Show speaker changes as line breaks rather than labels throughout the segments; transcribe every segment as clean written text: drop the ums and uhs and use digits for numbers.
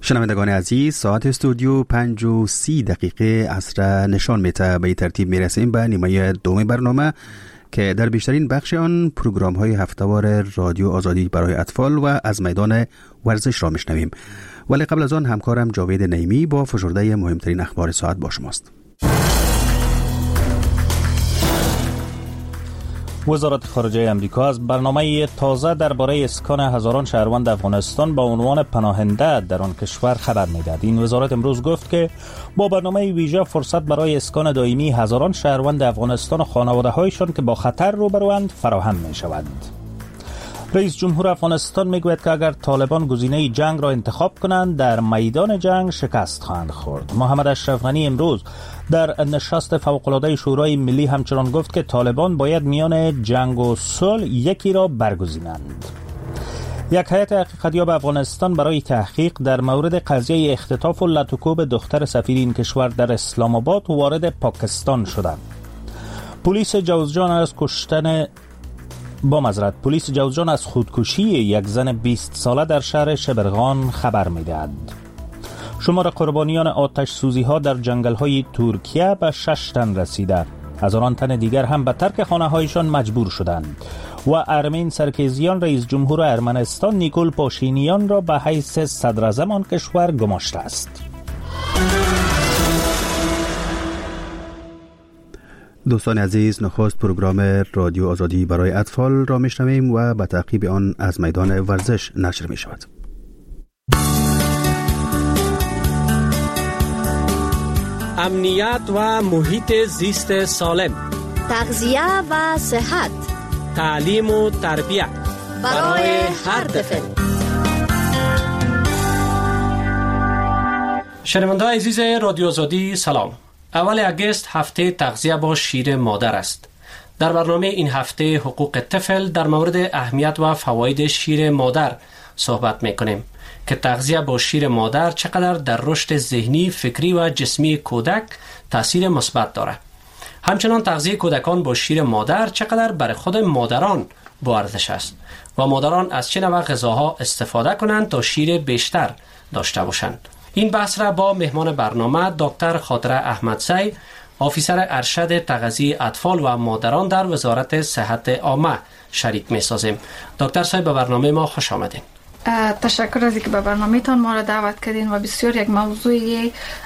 شنوندگان عزیز، ساعت استودیو 5:30 عصر نشان میده. به ترتیب میرسیم به نیمه دوم برنامه که در بیشترین بخش آن پروگرام های هفته‌وار رادیو آزادی برای اطفال و از میدان ورزش را میشنویم. ولی قبل از آن همکارم جاوید نعیمی با فشرده مهمترین اخبار ساعت با شماست.
وزارت خارجه امریکا از برنامه تازه درباره اسکان هزاران شهروند افغانستان با عنوان پناهنده در آن کشور خبر می‌دهد. این وزارت امروز گفت که با برنامه ویژه فرصت برای اسکان دائمی هزاران شهروند افغانستان و خانواده‌هایشان که با خطر روبروند فراهم می‌شود. رئیس جمهور افغانستان میگوید که اگر طالبان گزینه جنگ را انتخاب کنند در میدان جنگ شکست خواهند خورد. محمد اشرف غنی امروز در نشست فوق‌العاده شورای ملی همچنان گفت که طالبان باید میان جنگ و صلح یکی را برگزینند. یک هیئت حقیقتیاب افغانستان برای تحقیق در مورد قضیه اختطاف و لطوکوب دختر سفیر این کشور در اسلام آباد وارد پاکستان شده. پلیس جوزجان از خودکشی یک زن 20 ساله در شهر شبرغان خبر می‌دهد. شمار قربانیان آتش سوزی ها در جنگل های ترکیه به 6 تن رسیده. هزاران تن دیگر هم به ترک خانه هایشان مجبور شدند و ارمین سرکیزیان رئیس جمهور ارمنستان نیکول پاشینیان را به حیث صدر اعظم آن کشور گماشته است.
دوستان عزیز، نخست پروگرام رادیو آزادی برای اطفال را میشنویم و به تعقیب آن از میدان ورزش نشر می شود.
امنیت و محیط زیست سالم،
تغذیه و صحت،
تعلیم و تربیت
برای هر طفل.
شنونده‌های عزیز رادیو آزادی سلام. اول اگست هفته تغذیه با شیر مادر است. در برنامه این هفته حقوق طفل در مورد اهمیت و فواید شیر مادر صحبت می‌کنیم که تغذیه با شیر مادر چقدر در رشد ذهنی، فکری و جسمی کودک تأثیر مثبت دارد. همچنان تغذیه کودکان با شیر مادر چقدر برای خود مادران با ارزش است و مادران از چه نوع غذاها استفاده کنند تا شیر بیشتر داشته باشند. این بحث را با مهمان برنامه دکتر خاطره احمدزی، افیسر ارشد تغذیه اطفال و مادران در وزارت صحت عامه شریک می‌سازیم. دکتر صاحب، به برنامه ما خوش آمدین.
تشکر از اینکه به برنامه‌تان ما را دعوت کردین و بسیار یک موضوع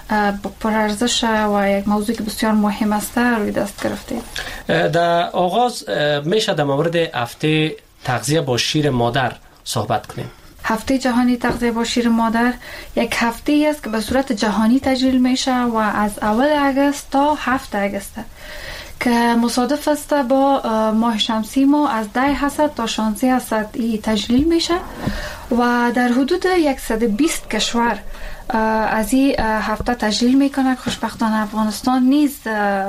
پرارزش و یک موضوعی که بسیار مهم است روی دست گرفتید.
در آغاز میشه در مورد هفته تغذیه با شیر مادر صحبت کنیم.
هفته جهانی تغذیه با شیر مادر یک هفته است که به صورت جهانی تجلیل میشه و از اول اگست تا 7 اگست که مصادف است با ماه شمسی ما از 10 حسد تا 16 حسد تجلیل میشه و در حدود 120 کشور از این هفته تجلیل میکنه. خوشبختانه افغانستان نیز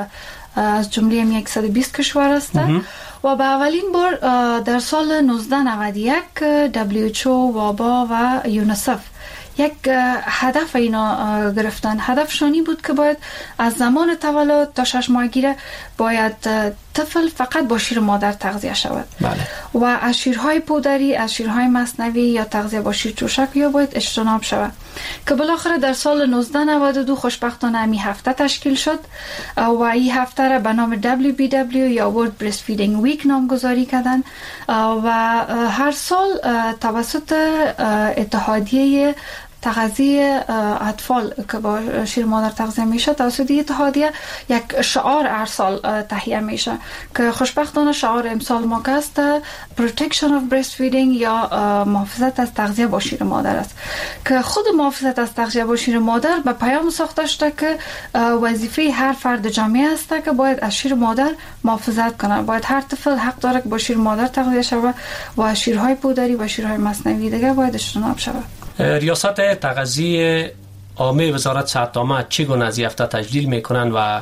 از جمله 120 کشور است و به اولین بار در سال 1991 WHO وابا و یونیسف یک هدف اینا گرفتن. هدفشانی بود که باید از زمان تولد تا 6 ماهگی باید طفل فقط با شیر مادر تغذیه شود.
بله.
و از شیرهای پودری، از شیرهای مصنوی یا تغذیه با شیر ترشک یا باید اجتناب شود که بالاخره در سال 1992 خوشبختانه این هفته تشکیل شد و این هفته را به نام WBW یا World Breastfeeding Week نامگذاری کردن و هر سال توسط اتحادیه تغذیه اطفال که با شیر مادر تغذیه میشه توسط اتحادیه یک شعار هر سال تهیه میشه که خوشبختانه شعار امسال ما که است Protection of Breastfeeding یا محافظت از تغذیه با شیر مادر است که خود محافظت از تغذیه با شیر مادر به پیام ساخته شده که وظیفه هر فرد جامعه است که باید از شیر مادر محافظت کنه. باید هر طفل حق داره که با شیر مادر تغذیه شود و شیرهای پودری و شیرهای مصنوعی دیگه باید اجتناب شود.
ریاست تغذیه عامه وزارت صحت عامه چگونه از هفته تجلیل میکنن و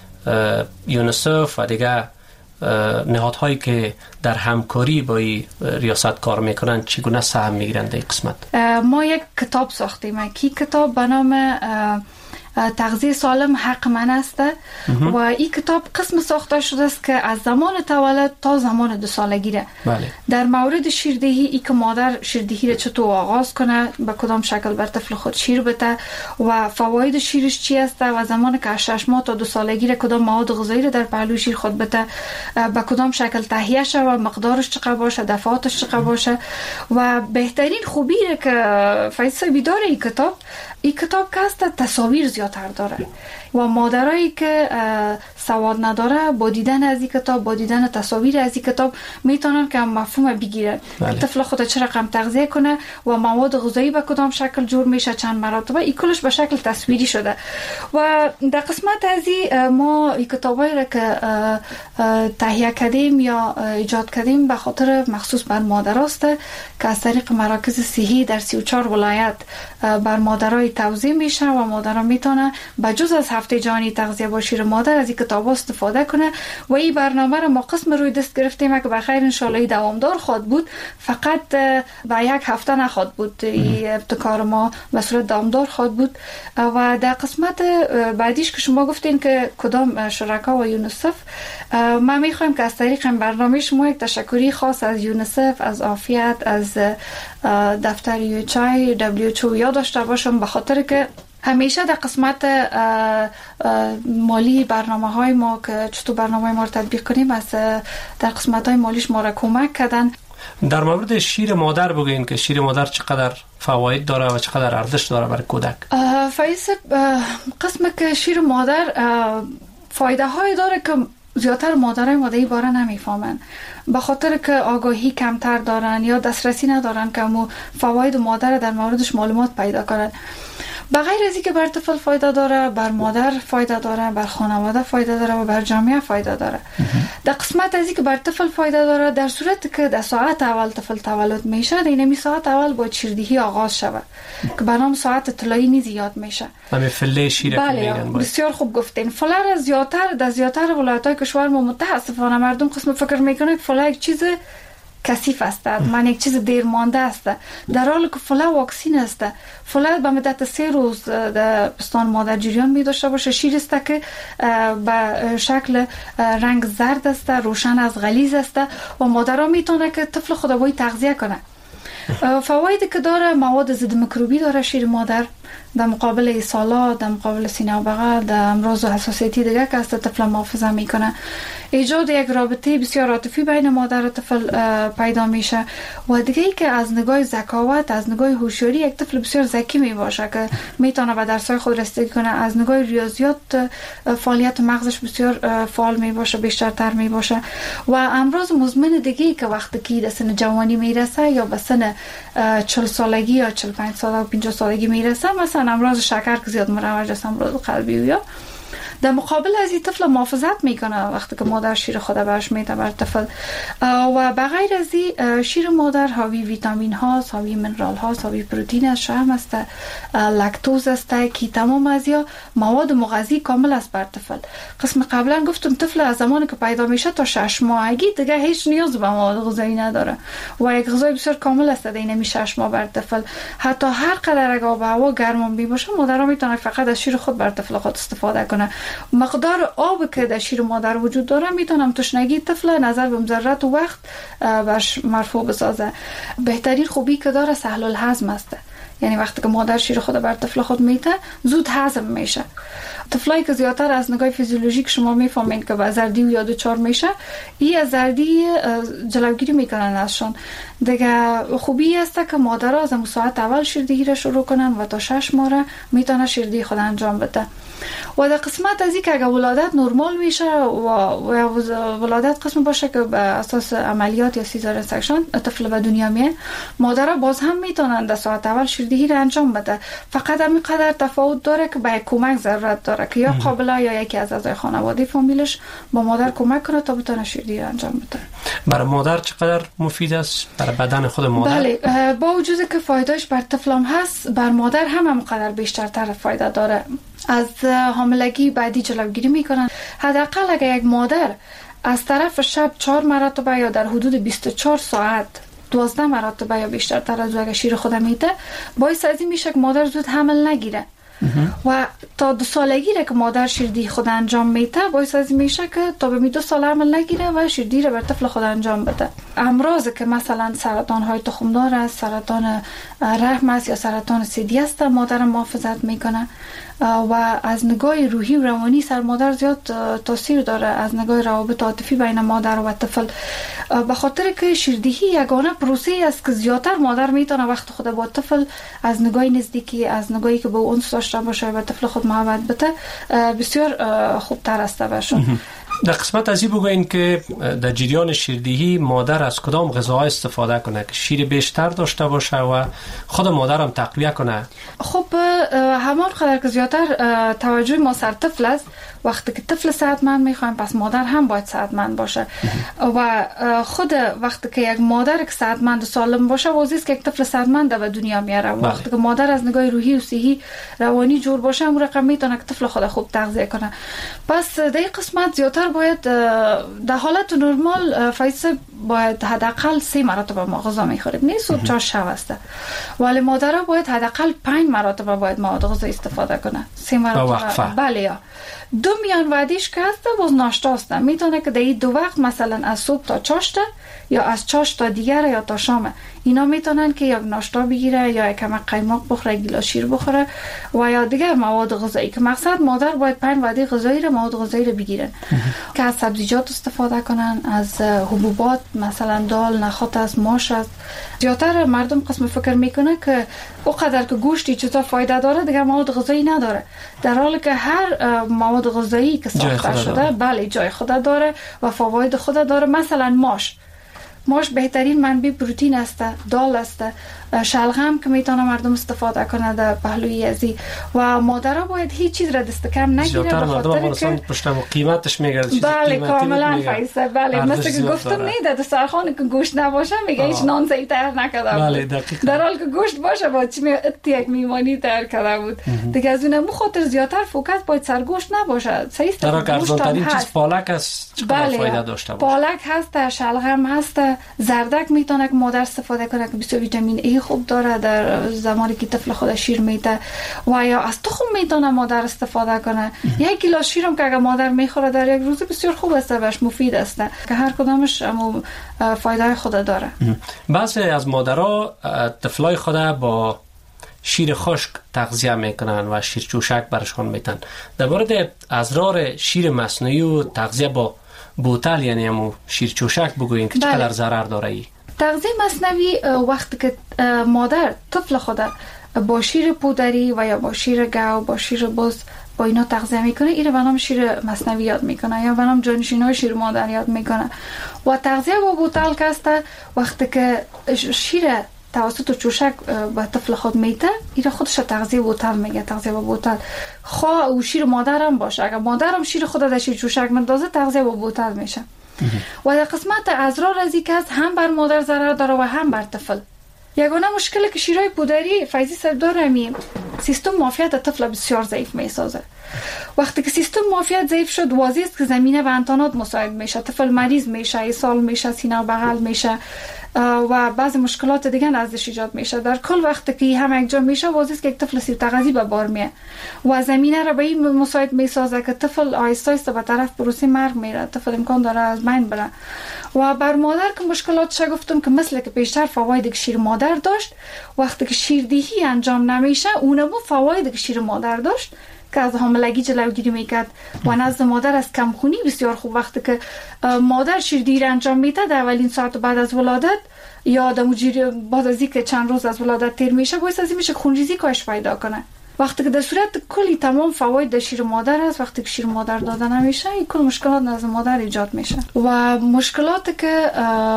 یونیسف و دیگه نهادهایی که در همکاری با ریاست کار میکنن چگونه سهم میگیرند این قسمت؟
ما یک کتاب ساختیم. کی کتاب به نام تغذیه سالم حق من است و این کتاب قسم ساخته شده است که از زمان تولد تا زمان 2 سالگی را در مورد شیردهی ای که مادر شیردهی را چطور آغاز کنه، به کدام شکل بر طفل خود شیر بده و فواید شیرش چی است و زمان که 6 ماه تا 2 سالگی را کدام مواد غذایی را در پهلوی شیر خود بده، به کدام شکل تهیه شود، مقدارش چقدر باشه، دفعاتش چقدر باشه. و بهترین خوبی که فیصل داره این کتاب که است تصاویر زیادتر داره و مادرایی که سواد نداره با دیدن از این کتاب، با دیدن تصاویر از این کتاب میتونن که مفهوم بگیرن طفل خود چه رقم تغذیه کنه و مواد غذایی به کدام شکل جور میشه، چند مراتبه، این کلش به شکل تصویری شده. و در قسمت از ما این کتابایی را که تهیه کردیم یا ایجاد کردیم به خاطر مخصوص بر مادراست که از طریق مراکز صحی در 34 ولایت بر مادرای توزیع میشه و مادرها میتونه بجز از هفته جهانی تغذیه با شیر مادر از این کتاب استفاده کنه. و این برنامه را ما قسم روی دست گرفتیم که بخیر انشالله دوامدار خواهد بود، فقط به 1 هفته نخواهد بود، این ابتکار ما به صورت دوامدار خواهد بود. و در قسمت بعدیش که شما گفتین که کدام شرکا و یونیسف، ما میخوایم که از طریق این برنامه شما یک تشکری خاص از یونیسف، از عافیت، از دفتر WHO یاد داشته باشم، به خاطر که همیشه در قسمت مالی برنامه های ما که چطور برنامه ما رو تطبیق کنیم از در قسمت های مالیش ما را کمک کردن.
در مورد شیر مادر بگوین که شیر مادر چقدر فواید داره و چقدر ارزش داره برای کودک.
فایز، قسم که شیر مادر فایده های داره که زیادتر مادرای ما این باره نمیفهمن، به خاطر که آگاهی کمتر دارن یا دسترسی ندارن که مو فواید مادر در موردش معلومات پیدا کنن. بغیر از اینکه بر طفل فایده داره، بر مادر فایده داره، بر خانواده فایده داره و بر جامعه فایده داره. در قسمت از اینکه بر طفل فایده داره، در صورت که در ساعت اول طفل تولد میشه، در اینمی ساعت اول با شیردهی آغاز شود که به نام ساعت طلایی نیز یاد میشه.
همین فله شیر.
بله، بسیار خوب گفتین. فله را زیادتر ولایت‌های کشور ما متاسفانه مردم قسم فکر میکنه که فله یک چیز کثیف است، من یک چیز دیر مانده است، در حالی که فله واکسین است. فله به مدت 3 روز در پستان مادر جریان می داشته باشه. شیر است که به شکل رنگ زرد است، روشن از غلیظ است و مادرها میتونه که طفل خود باید تغذیه کنه. فوایدی که داره، مواد ضد میکروبی داره شیر مادر، در مقابل ایسالا، در مقابل سینه و بغل، در امراض و حساسیتی دیگه که از طفل محافظه میکنه. ایجاد یک رابطه بسیار عاطفی بین مادر و طفل پیدا میشه. و دیگه ای که از نگاه ذکاوت، از نگاه هوشیاری، یک طفل بسیار ذکی میباشه که میتونه به درس‌های خود رسیدگی کنه. از نگاه ریاضیات فعالیت مغزش بسیار فعال میباشه، بیشترتر میباشه. و امراض مزمن دیگه ای که وقتی که به سن جوانی میرسه یا به سن 40 سالگی یا 45 سالگی و 50 سالگی میرسه، مثلا امراض شکر که زیاد مروج است، امراض قلبی یا در مقابل از این طفل محافظت میکنه وقتی که مادر شیر خود برش میده بر طفل. و بغیر از این شیر مادر حاوی ویتامین ها، حاوی منرال ها، حاوی پروتئین است، شحم است، لاکتوز است که تمام از یا مواد مغذی کامل است بر طفل. قسم قبلا گفتم طفل از زمانی که پیدا میشه تا 6 ماهگی دیگه هیچ نیاز به مواد غذایی نداره و یک غذای بسیار کامل است در این 6 ماه بر طفل. حتی هر قدر آب و هوا گرم بی باشه، مادرها میتونه فقط از شیر خود بر طفل خود استفاده کنه. مقدار آب که در شیر مادر وجود داره میتونم تشنگی طفل نظر به ضرورت و وقت برش مرفوع بسازه. بهترین خوبی که داره سهل الهضم است، یعنی وقتی که مادر شیر خود بر طفل خود میده زود هضم میشه. طفلایی که زیادتر از نگاه فیزیولوژیک شما میفهمین که با زردی و یا دچار میشه، این از زردی جلوگیری میکنن ازشون. دیگه خوبی است که مادرها از ساعت اول شیردهی را شروع کنن و تا 6 ماه میتونه شیردهی خود انجام بده. و در قسمت از این که اگر ولادت نرمال میشه و ولادت قسم باشه که به اساس عملیات یا سیزارین سکشن طفل به دنیا میاد، مادرها باز هم میتونن در ساعت اول شیردهی را انجام بده. فقط همین قدر تفاوت داره که به کمک ضرورت داره که یا قابله یا یکی از اعضای خانواده فامیلش با مادر کمک کنه تا بتونه شیردهی را انجام بده.
برای مادر چقدر مفید است برای بدن خود مادر؟
بله، با وجود که فایدهش بر طفل هم هست، بر مادر هم قدر بیشترتر فایده داره. از حاملگی بعدی جلوگیری میکنن. حداقل اگر یک مادر از طرف شب 4 مرتبه یا در حدود 24 ساعت 12 مرتبه یا بیشترتر از اگر شیر خود میده، باعث از این میشه که مادر زود حمل نگیره. و تا 2 سالگی را که مادر شیردهی خود انجام میده باعث از میشه که تا به 2 سال عمل نگیره و شیردهی را بر طفل خود انجام بده. امراضی که مثلا سرطان های تخمدار است، سرطان رحم است یا سرطان ثدی است مادر محافظت میکنه و از نگاه روحی و روانی سر مادر زیاد تاثیر داره، از نگاه روابط عاطفی بین مادر و طفل، به خاطر که شیردهی یگانه پروسه است که زیادتر مادر میتونه وقت خود با طفل از نگاه نزدیکی، از نگاهی که به اون داشته باشه و طفل خود محبت بده بسیار خوبتر است باشه.
در قسمت ازی بگوین که در جریان شیردهی مادر از کدام غذاها استفاده کنه که شیر بیشتر داشته باشه و خود مادر هم تقویه کنه؟
خب همان قدر که زیادتر توجه ما سر طفل است، وقتی که طفل صحتمند میخوایم پس مادر هم باید صحتمند باشه و خود وقتی که یک مادر که صحتمند و سالم باشه واضحه است که یک طفل صحتمند به دنیا میاره. وقتی که مادر از نگاه روحی و صحی روانی جور باشه اون رقم میتونه که طفل خود خوب تغذیه کنه. پس در این قسمت زیادتر باید در حالت نرمال فایسه باید حداقل 3 مرتبه ما غذا میخوریم، نه صبح چا شب است، ولی مادر باید حداقل 5 مرتبه باید مواد غذایی استفاده کنه. 3 مرتبه بله. یا 2 میان وعدیش که هسته باز ناشتا است، میتونه که در این 2 وقت مثلا از صبح تا چاشته یا از چاش تا دیگر یا تا شامه اینا میتونن که یک ناشتا بگیره یا یک کمک قیماق بخوره، گیلاس شیر بخوره و یا دیگر مواد غذایی که مقصد مادر باید 5 وعده غذایی رو مواد غذایی رو بگیرن که از سبزیجات استفاده کنن، از حبوبات مثلا دال، نخود است، ماش است. زیادتر مردم قسم فکر میکنه که اونقدر که گوشتی چطور فایده داره دیگه مواد غذایی نداره، در حالی که هر مواد غذایی که ساخته شده بله جای خود داره و فواید خود داره. مثلا ماش بهترین منبع پروتئین است، دال است، شلغم که میتونه مردم استفاده کنه در پهلوی ازی و مادرها باید هیچ چیز را دست کم نگیره
به خاطر که
پشتم قیمتش میگرده
بله کاملا فایسه بله مثل که گفتم نه در سرخانه که گوشت نباشه میگه هیچ نان زی تر نکرده
بله
در حال که گوشت باشه با چی یک میمانی تر کرده بود دیگه. از اون خاطر زیادتر فوکس باید سر گوشت نباشه. صحیح است.
در ارزان‌ترین چیز پالک است، چقدر فایده داشته باشه.
پالک هست، شلغم هست، زردک میتونه که مادر استفاده کنه که بسیار ویتامین ای خوب داره در زمانی که طفل خود شیر میده و یا از تخم میتونه مادر استفاده کنه. یک گیلاس شیرم که اگه مادر میخوره در یک روز بسیار خوب است، بهش مفید است که هر کدامش فایده خود داره.
بعضی از مادرها طفلای خود با شیر خشک تغذیه میکنن و شیر چوشک برشان میتن. در مورد اضرار شیر مصنوعی و تغذیه با بوتل یعنی همون شیر چوشک بگوین که چقدر ضرر داره ای؟
تغذیه مصنوعی وقتی که مادر طفل خود با شیر پودری و یا با شیر گاو، با شیر بز با اینا تغذیه میکنه، این رو به نام شیر مصنوعی یاد میکنه یا به نام جانشینای شیر مادر یاد میکنه. و تغذیه با بوتل که است وقتی که شیر توسط چوشک به طفل خود میته، این خودش تغذیه بوتل میگه، تغذیه با بوتل. خواه او شیر مادر هم باشه، اگر مادر هم شیر خود در شیر چوشک مندازه تغذیه با بوتل میشه. و در قسمت اضرار از این که هم بر مادر ضرر داره و هم بر طفل. یگانه مشکلی که شیرای پودری فیضی سر داره سیستم معافیت طفل بسیار ضعیف میسازه. وقتی که سیستم معافیت ضعیف شد واضح است که زمینه به انتانات مساعد میشه، طفل مریض میشه، اسهال میشه، سینه و بغل میشه و بعضی مشکلات دیگه ازش ایجاد میشه. در کل وقتی که هم یک جا میشه واضح است که یک طفل سیر تغذی به بار میه و زمینه را به این مساعد میسازه که طفل آهسته آهسته به طرف پروسه مرگ میره، طفل امکان داره از بین بره. و بر مادر که مشکلاتش گفتم که مثل که بیشتر فواید که شیر مادر داشت، وقتی که شیردهی انجام نمیشه اونم فواید که شیر مادر داشت که از حاملگی جلوگیری میکرد و نزد مادر از کمخونی بسیار خوب. وقتی که مادر شیردهی را انجام میده در اولین ساعت بعد از ولادت یا بعد از اینکه چند روز از ولادت تیر میشه باعث از این میشه خونریزی کاهش پیدا کنه. وقتی که در صورت کلی تمام فواید در شیر مادر است، وقتی که شیر مادر داده نمیشه این کل مشکلات نزد مادر ایجاد میشه و مشکلاتی که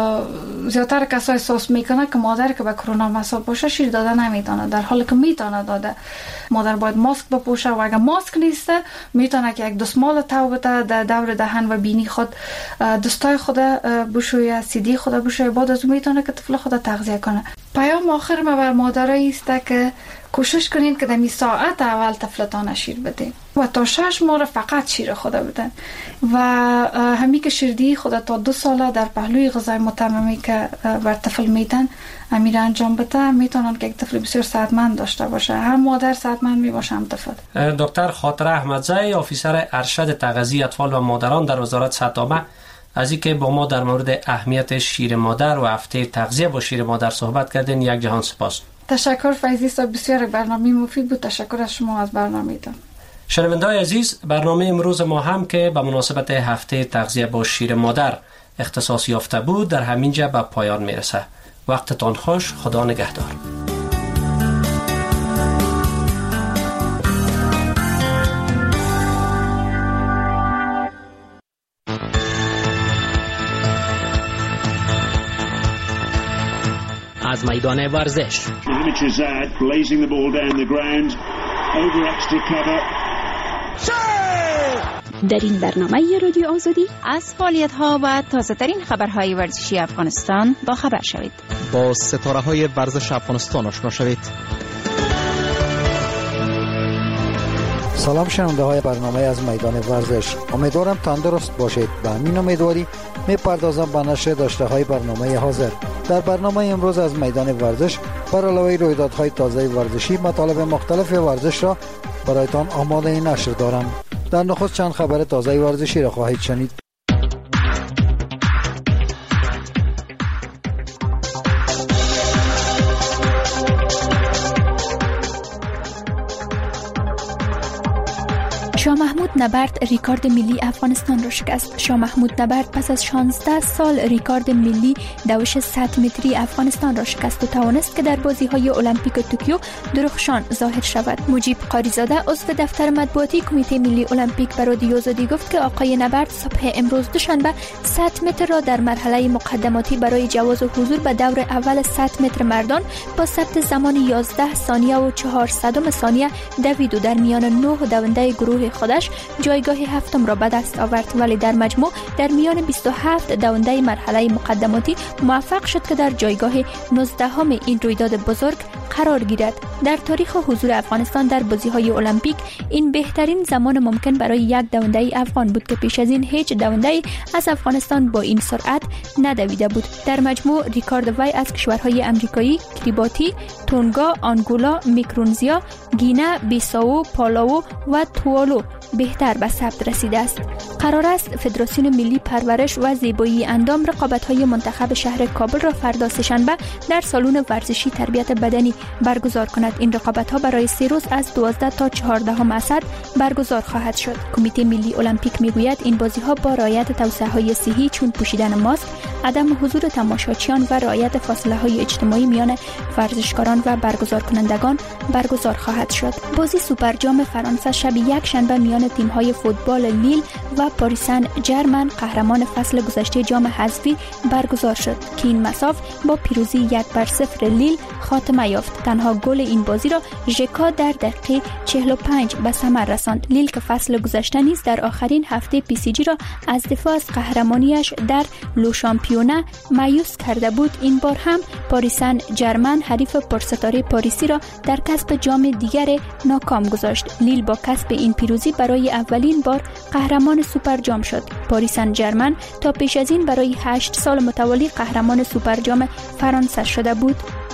زیادتر کسا احساس میکنه که مادر که به کرونا مصاب باشه شیر داده نمیتونه، در حالی که میتونه داده. مادر باید ماسک بپوشه و اگر ماسک نیسته میتونه که یک دستمال تو بده در دور دهن و بینی خود، دستای خود بشویه، سیدی خود بشویه، بعد از اون میتونه که طفل خود تغذیه کنه. پیام آخر ما بر مادرایی است که کوشش کنید که در این ساعت اول طفلتان شیر بدین و تا 6 ماه فقط شیر خود بدن و همین که شیردهی خود تا 2 ساله در پهلوی غذای متممی که بر طفل میدن امیر انجام بده میتونن که یک طفل بسیار صحتمند داشته باشه. هم مادر صحتمند می باشه هم طفل.
دکتر خاطره احمدزی افیسر ارشد تغذیه اطفال و مادران در وزارت صحت عامه از اینکه با ما در مورد اهمیت شیر مادر و هفته تغذیه با شیر مادر صحبت کردین یک جهان سپاس.
تشکر فیضی صاحب، بسیار برنامه مفید بود. تشکر از شما از برنامه‌تان.
شنونده‌های عزیز، برنامه امروز ما هم که به مناسبت هفته تغذیه با شیر مادر اختصاص یافته بود در همینجا به پایان میرسه. وقتتان خوش، خدا نگهدار.
از میدان ورزش
در این برنامه رادیو آزادی از فعالیت‌ها و تازه‌ترین خبرهای ورزشی افغانستان با خبر شوید.
با ستاره‌های ورزش افغانستان آشنا شوید.
سلام شنونده های برنامه از میدان ورزش، امیدوارم تندرست باشید. به همین امیدواری میپردازم به نشر داشته های برنامه حاضر. در برنامه امروز از میدان ورزش بر علاوه رویدادهای تازه ورزشی مطالب مختلف ورزش را برایتان آماده نشر دارم. در نخست چند خبر تازه ورزشی را خواهید شنید.
شاه محمود نبرد ریکارد ملی افغانستان را شکست. شاه محمود نبرد پس از 16 سال ریکارد ملی دوش 100 متری افغانستان را شکست و توانست که در بازی‌های المپیک توکیو درخشان ظاهر شود. مجیب قاریزاده عضو دفتر مطبوعاتی کمیته ملی المپیک به رادیو آزادی گفت که آقای نبرد صبح امروز دوشنبه 100 متر را در مرحله مقدماتی برای جواز حضور به دور اول 100 متر مردان با ثبت زمان 11 ثانیه و 400 ثانیه دوید و در میان 9 دونده گروه خودش جایگاه هفتم را به دست آورد، ولی در مجموع در میان 27 دونده مرحله مقدماتی موفق شد که در جایگاه 19 این رویداد بزرگ قرار گیرد. در تاریخ حضور افغانستان در بازی‌های المپیک این بهترین زمان ممکن برای یک دونده افغان بود که پیش از این هیچ دونده از افغانستان با این سرعت ندویده بود. در مجموع ریکارد وی از کشورهای آمریکایی، کریباتی، تونگا، آنگولا، میکرونزیا، گینه، بیساو، پالاو و توالو بهتر به ثبت رسیده است. قرار است فدراسیون ملی پرورش و زیبایی اندام رقابت‌های منتخب شهر کابل را فردا سه‌شنبه در سالن ورزشی تربیت بدنی برگزار کند. این رقابت‌ها برای 3 روز از 12 تا 14 اسد برگزار خواهد شد. کمیته ملی المپیک میگوید این بازی‌ها با رعایت توصیه‌های صحی چون پوشیدن ماسک، عدم حضور تماشاچیان و رعایت فاصله‌های اجتماعی میان ورزشکاران و برگزار کنندگان برگزار خواهد شد. بازی سوپر جام فرانسه شب یک شنبه میان تیم‌های فوتبال لیل و پاریس سن ژرمن قهرمان فصل گذشته جام حذفی برگزار شد که این مساف با پیروزی 1-0 لیل خاتمه یافت. تنها گل این بازی را ژکا در دقیقه 45 به ثمر رساند. لیل که فصل گذشته نیز در آخرین هفته PSG را از دفاع از قهرمانیش در لو شامپیونه مایوس کرده بود، این بار هم پاریس سن ژرمن حریف پرستاره پاریسی را در کسب جام دیگر ناکام گذاشت. لیل با کسب این پیروزی برای اولین بار قهرمان سوپر جام شد. پاریس سن ژرمن تا پیش از این برای 8 سال متوالی قهرمان سوپر جام فرانسه شده بود.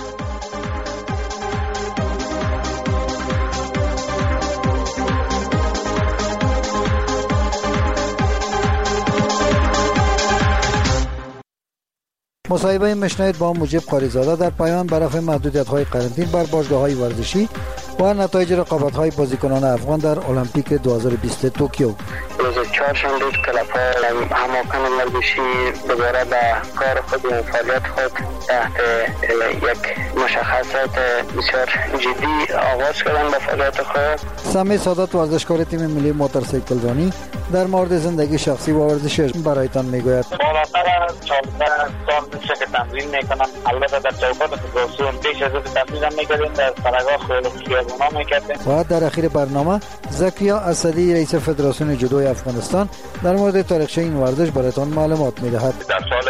مصاحبه میشنوید با مجیب قاریزاده در پایان بررسی محدودیت‌های قرنطینه بر باشگاه‌های ورزشی و نتایج رقابت‌های بازیکنان افغان در المپیک 2020 توکیو.
روز چهارشنبه کلاپ‌ها هماکان ورزشی دوباره به کار خود و فعالیت خود تحت یک مشخصات بسیار جدی آغاز کردن به فعالیت خود.
سمی سادات ورزشکار تیم ملی موتورسیکل رانی در مورد زندگی شخصی و ورزشش برایتان میگوید.
بالاتر از 14 سال میشه که تمرین میکنم. البته در چوکات فدراسیون پیش از تمرین میکردیم، در سرگاه خیابونا میکردیم.
و در اخیر برنامه زکریا اسدی رئیس فدراسیون جودوی افغانستان افغانستان در مورد تاریخچه این ورزش برایتان معلومات می‌دهد.
در سال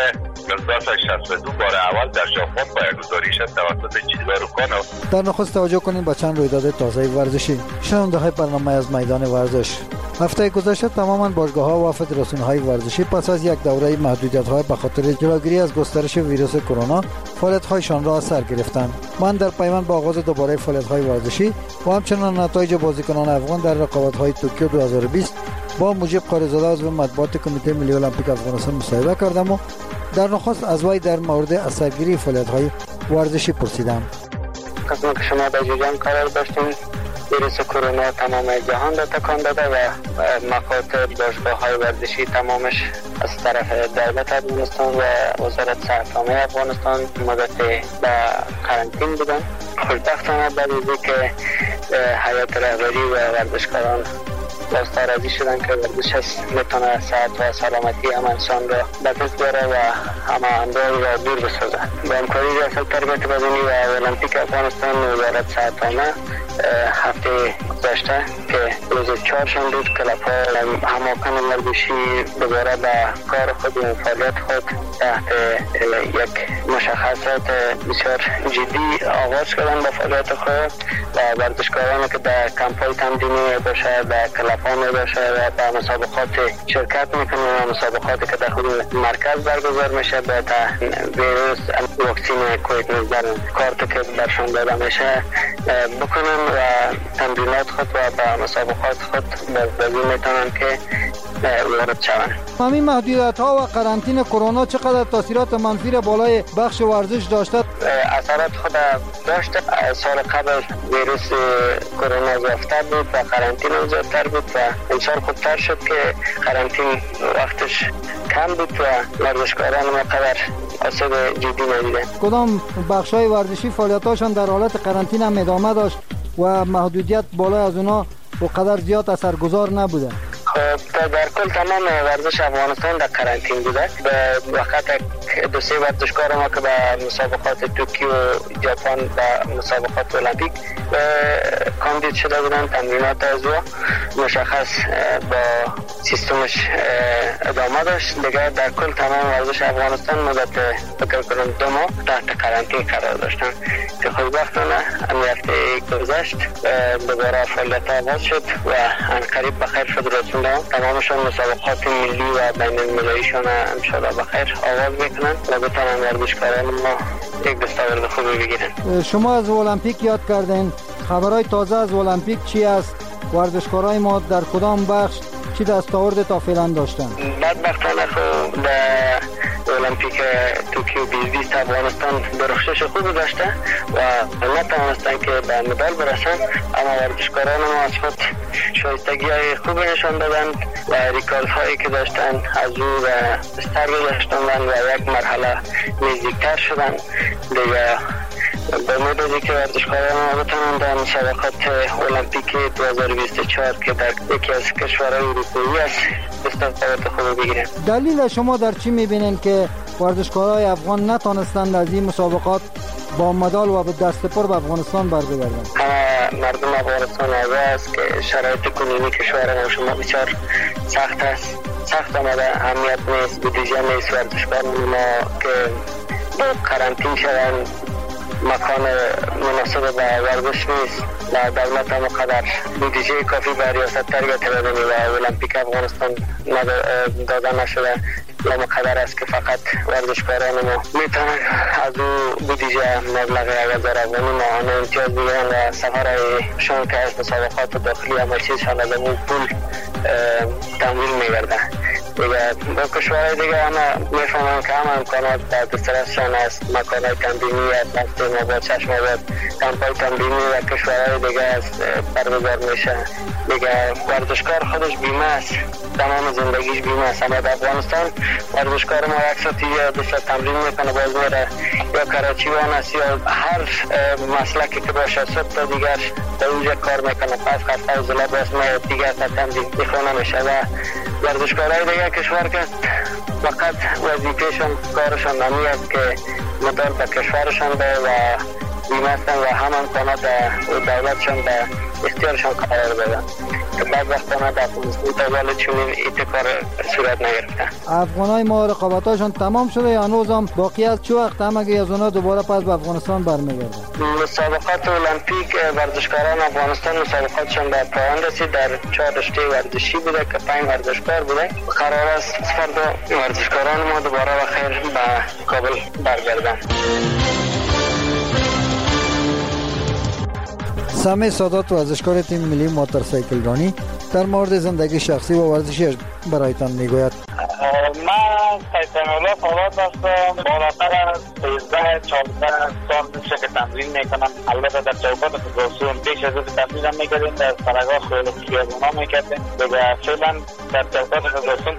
1962 بار اول در ژاپن برگزاری شد توسط جیدارو کانو.
در نخست توجه کنیم به چند رویداد تازه ورزشی. شنونده برنامه از میدان ورزش. هفته گذشته تماما باشگاه‌ها و فدراسیون‌های ورزشی پس از یک دوره محدودیت‌های به خاطر جلوگیری از گسترش ویروس کرونا فعالیت‌هایشان را سر گرفتند. من در پیوند با آغاز دوباره فعالیت‌های ورزشی و همچنین نتایج بازیکنان افغان در رقابت‌های توکیو 2020 با مجیب قاری‌زاده عضو مطبوعات کمیته ملی المپیک افغانستان مصاحبه کردم و در نخست از وی در مورد اثرگیری فعالیت‌های ورزشی پرسیدم.
قسمت شما در جریان قرار داشتیم. ویروس کرونا تمام جهان را تکان داده و مقاطع باشگاه‌های ورزشی تمامش از طرف دولت افغانستان و وزارت صحت عامه افغانستان مدت به قرنطینه بودن. خوشبختانه بعد از اینکه هیئت رهبری و ورزشکاران راضی شدن که ورزش میتونه صحت و سلامتی هم انسان را به دست بیاره و همه امراض را دور بسازه. با همکاری ریاست تربیت بدنی و المپیک افغانستان و وزارت صحت عامه هفته گذشته که روز 4 شنبه بود کلب‌ها هماکان ورزشی دوباره به کار خود و فعالیت خود تحت یک مشخصات بسیار جدی آغاز کردن به فعالیت خود و ورزشکارانی که در کمپ‌های تمرینی باشه در کلب‌ها باشه و به مسابقات شرکت میکنن و مسابقاتی که در خود مرکز برگزار میشه به ویروس واکسین کووید 19 کارت که برشان داده میشه بکنن و تمرینات خود و به مسابقات خود بازی میتونن که وارد شوند.
همین محدودیت‌ها و قرنطینه کرونا چقدر تاثیرات منفی را بالای بخش ورزش داشته؟
اثرات خود داشته. سال قبل ویروس کرونا زیادتر بود و قرنطینه زیادتر بود و انسان خوبتر شد که قرنطینه وقتش کم بود و ورزشکاران مقدر آسیب جدی ندیدن.
کدام بخش‌های ورزشی فعالیتاشان در حالت قرنطینه هم ادامه داشت و محدودیت بالای از اونا و قدر زیاد اثرگذار نبوده؟
در کل تمام ورزش افغانستان در قرنطینه بوده. به وقت دو سه ورزشکار ما که به مسابقات توکیو ژاپن و مسابقات المپیک کاندید شده بودن تمرینات از مشخص با سیستمش ادامه داشت. دیگه در کل تمام ورزش افغانستان مدت فکر کنم 2 ماه تحت قرنطینه قرار داشتن که خوشبختانه هفته گذشت دوباره فعالیت آغاز شد و عنقریب بخیر فدراسیون تمامشان مسابقات ملی و بین المللیشان انشاءالله بخیر آغاز میکنن و بتونن ورزشکاران ما یک دستاورد خوبی بگیرن.
شما از المپیک یاد کردین، خبرهای تازه از المپیک چی است؟ ورزشکارای ما در کدام بخش چی دستاورد تا فعلا داشتن؟
بدبختانه خب در المپیک توکیو 2020 افغانستان درخشش خوبی داشته و نتوانستن که به مدال برسن، اما ورزشکاران ما از خود شایستگی‌های خوبی نشان دادن و ریکاردهایی که داشتن از او بستر گذاشتن و یک مرحله نزدیکتر شدن. دیگه به امید که ورزشکاران ما بتونن در مسابقات المپیک 2024 که در یکی از کشورهای اروپایی است دستاورد خوبی بگیرن.
دلیل شما در چی میبینین که ورزشکارای افغان نتونستند از این مسابقات با مدال و به دست پر به افغانستان برگردن؟
مردم افغانستان است که شرایط کنونی کشور ما شما بسیار سخت است. سخت آمده، اهمیت نیست، بودجه نیست. ورزشکاران ما که قرنطینه شدن، مکان مناسب به ورزش نیست و دولت هم قدر بودجه کافی به ریاست تربیت بدنی و المپیک افغانستان داده نشده. لما قدر است که فقط ورزشکاران ما میتونن از او بودجه مبلغ 1000 افغانی ماهانه امتیاز بگیرن و سفرشان که از مسابقات داخلی هم چیزشان از اون پول تمویل میگرده. دیگه با کشورهای دیگه همه میفهمن که همه امکانات در دسترسشان است. مکانهای تمرینی است، هفته ماباد، 6 ماباد کمپای تمرینی و کشورهای دیگه است برگزار میشه. دیگه ورزشکار خودش بیمه است، تمام زندگیش بیمه است. اما در افغانستان ورزشکار ما یک ساعتی یا 2 ساعت تمرین میکنه باز میره یا کراچیوان است یا هر مسلکی که باشه صبح تا دیگر در اونجا کار میکنه، پس خسته و زله باز میره دیگر تا تمرین میخونه میشه. و ورزشکارهای دیگر کشور که فقط وظیفهشون کارشون نمی است که مدال به کشورشون ده و بیمه هستن و هم امکانات دولتشون به اختیارشون قرار بدن. که بدبختانه در افغانستان تا حال چنین کار صورت نگرفته.
افغانای ما رقابتاشون تمام شده یا هنوز هم باقی است؟ چه وقت هم اگه از اونها دوباره پس به افغانستان برمیگردن؟
مسابقات المپیک ورزشکاران افغانستان مسابقاتشون به پایان رسید. در 4 رشته ورزشی بوده که 5 ورزشکار بوده. قرار است فردا ورزشکاران ما دوباره بخیر به کابل برگردن.
سامی سادات ورزشکار تیم ملی موتورسایکل رانی در مورد زندگی شخصی و ورزشی برایتان میگوید.
من سیدن الله سادات هستم. بالاتر از 13-14 سال میشه که تمرین میکنم. البته در چوکات فدراسیون پیش از این تمرین میکردیم، در سرگاه خیابونا میکردیم. دیگه فعلا در چوکات فدراسیون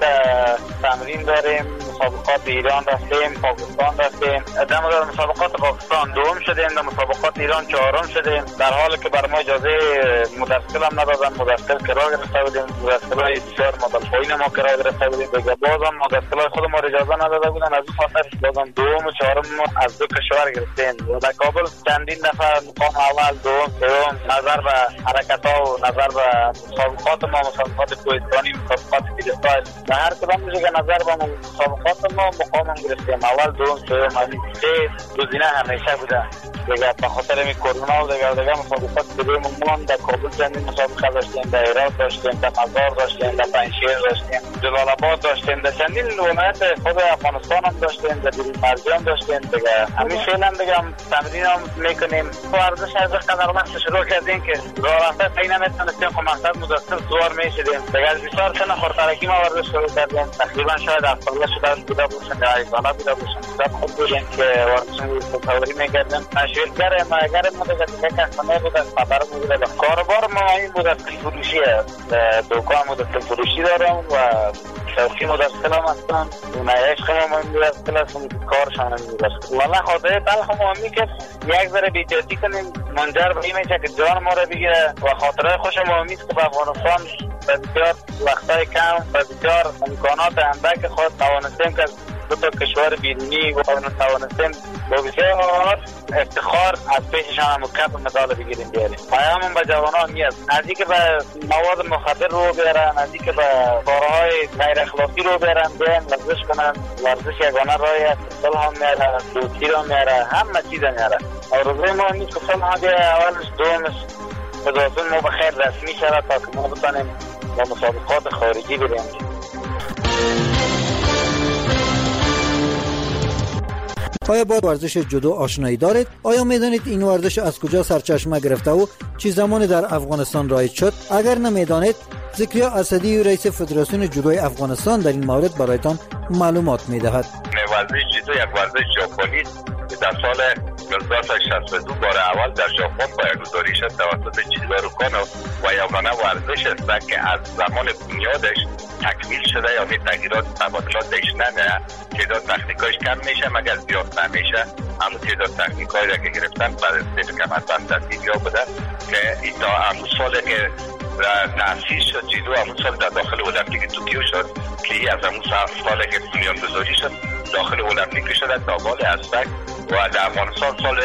تمرین داریم. مسابقات ایران رفتیم، پاکستان رفتیم. در مسابقات پاکستان دوم شدیم، در مسابقات ایران 4م شدیم. در حالی که بر ما اجازه مدرسل هم ندادن. مدرسل کرا گرفته بودیم، مدرسلای بسیار مدل پایین ما کرا گرفته بودیم. دیگه بازم مدرسلای خود ما اجازه نداده بودن. از این خاطر بازم دوم و 4م از دو کشور گرفتیم. و در کابل چندین دفعه مقام اول، دوم، سوم، نظر به حرکت‌ها و نظر به مسابقات ما، مسابقات کوهستانی، مسابقات فریستایل، در هر کدام میشه که نظر به مسابقات ما مقام گرفتیم. اول، دوم، سوم، همین سه گزینه همیشه بوده. دیگه به خاطر این کرونا و دیگه مسابقات دیگه ما در کابل چندین مسابقه داشتیم، در هرات داشتیم، در مزار داشتیم، در پنجشیر داشتیم، جلال آباد داشتیم، در چندین ولایت خود افغانستان هم داشتیم، در بیرون مرزی هم داشتیم. دیگه همین فعلا دیگه تمرین هم میکنیم. ورزش از قدر وقت شروع کردیم که راه رفته پی نمیتونستیم، خب مقصد مدرسل سوار میشدیم. دیگه از 24 سنه خردترکی ما ورزش شروع کردیم. تقریبا شاید 7 ساله شده بوده باشیم یا 8 ساله بوده باشیم. خود بودیم که ورزش تصوری میکردیم. شیرگرم ما دیگه کسانه بود از خبر بوده. کاربار ما این بود از فروشیه. دوکان مدرسل فروشی دارم و شوخی مدرسل هم هستم. عشق ما مدرسل هستم، کارشان هم مدرسل. والا خاطره تلخ ما همی که یک ذره بی‌جدی کنیم منجر به این میشه که جان ما رو بگیره و خاطره خوش ما همیست که به افغانستان بسیار وقتای کم و بسیار امکانات اندک خود توانستیم که دو تا کشور بیرونی و توانستیم با بسیار افتخار از پیششان هم کپ مدال بگیریم بیاریم. پیاممون به جوانان میاد از اینکه به مواد مخدر رو برن، از اینکه به کارهای غیر اخلاقی رو برن، بیان ورزش کنن. ورزش یگانه راهی است. صلح هم میاره، دوستی رو میاره، همه چیز میاره. آرزوی ما نیست که صلح هم اولش دومش فدراسیون ما بخیر رسمی شود تا که ما بتانیم با مسابقات خارجی بریم.
آیا با ورزش جودو آشنایی دارید؟ آیا میدانید این ورزش از کجا سرچشمه گرفته و چه زمانی در افغانستان رایج شد؟ اگر نمیدانید، ذکریا اسدی رئیس فدراسیون جودوی افغانستان در این مورد برایتان معلومات میدهد.
ورزش جودو یک ورزش ژاپنی که در سال 1962 بار اول در ژاپن پایه‌گذاری شد توسط جیدارو کانو و یگانه ورزش است که از زمان بنیادش تکمیل شده. یعنی تغییرات تبادلات درش نمیاد، تعداد تکنیکاش کم میشه مگر زیاد نمیشه. همون تعداد تکنیکایی را که گرفتن بعد از کمربند دستی بوده که این تا همون سالی که تأسیس شد جیدو، همون سال در داخل المپیک توکیو شد که از همون سالی که بنیانگذاری شد داخل المپیک شده تا بال اسبک و در افغانستان سال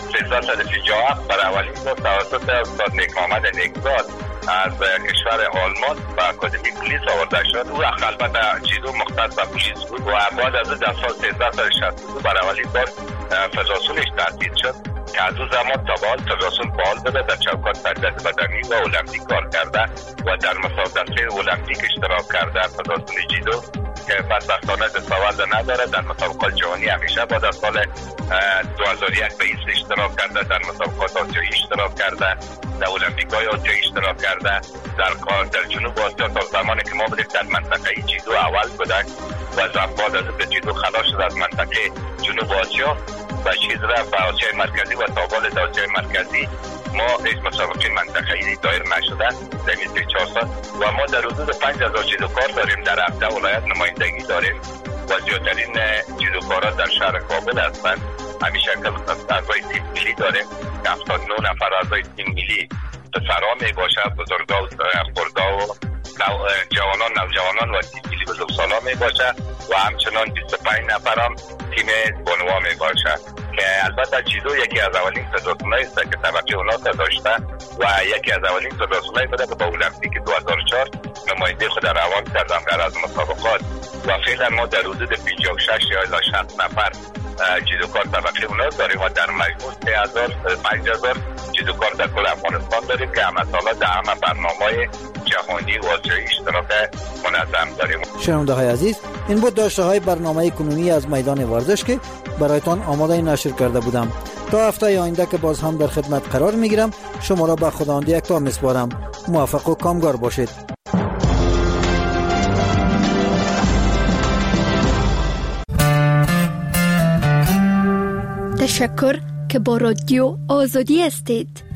1357 برای اولین بار توسط استاد نیک محمد نیکزاد از کشور آلمان و اکادمی پلیس آورده شد. او البته جیدو مختص به پلیس بود و بعد از در سال 1362 برای اولین بار فدراسیونش تأسیس شد که از اون زمان تا به حال فدراسیون فعال بوده، در چوکات تربیت بدنی و المپیک کار کرده و در مسابقات المپیک اشتراک کرده. فدراسیون جیدو که بدبختانه دستاورد نداره، در مسابقات جهانی همیشه بعد از سال 2001 به ایست اشتراک کرده، در مسابقات آسیایی اشتراک کرده، در المپیک‌های آسیایی اشتراک کرده. در جنوب آسیا تا زمانی که ما بودیم در منطقه جیدو اول بودن و بعد از به جیدو خلاص شد از منطقه جنوب آسیا و چیز را به آسیای مرکزی و تا بال آسیای مرکزی ما هیچ مسابقه منطقه‌ای دایر نشده در این 4 سال و ما در حدود 5000 جودوکار داریم، در 17 ولایت نمایندگی داریم و زیادترین جودوکارا در شهر کابل هستند. همین شکل اعضای تیم ملی داریم که 79 نفر اعضای تیم ملی پسرها می باشه، بزرگا و خردها و جوانان، نوجوانان و تیم ملی بزرگسالان می باشه و همچنان 25 نفر هم تیم بانوا می باشه که البته جیدو یکی از اولین فدراسیونایی است که طبقه اونا داشته
و یکی از اولین فدراسیون‌های بوده که با المپیک 2004 نماینده خود روان کردم در از مسابقات و فعلا ما در حدود 56 یا 60 نفر جودوکار طبقه اونا داریم و در مجموع 5000 جودوکار در کل افغانستان داریم که همه در همه برنامه‌های جهانی و آسیایی اشتراک منظم داریم.
شنونده‌های عزیز، این بود داشته‌های برنامه کنونی از میدان ورزش که برایتان آماده نشر کرده بودم. تا هفته آینده که باز هم در خدمت قرار میگیرم، شما را به خداوند یکتا میسپارم. موفق و کامگار باشید.
تشکر که با رادیو آزادی هستید.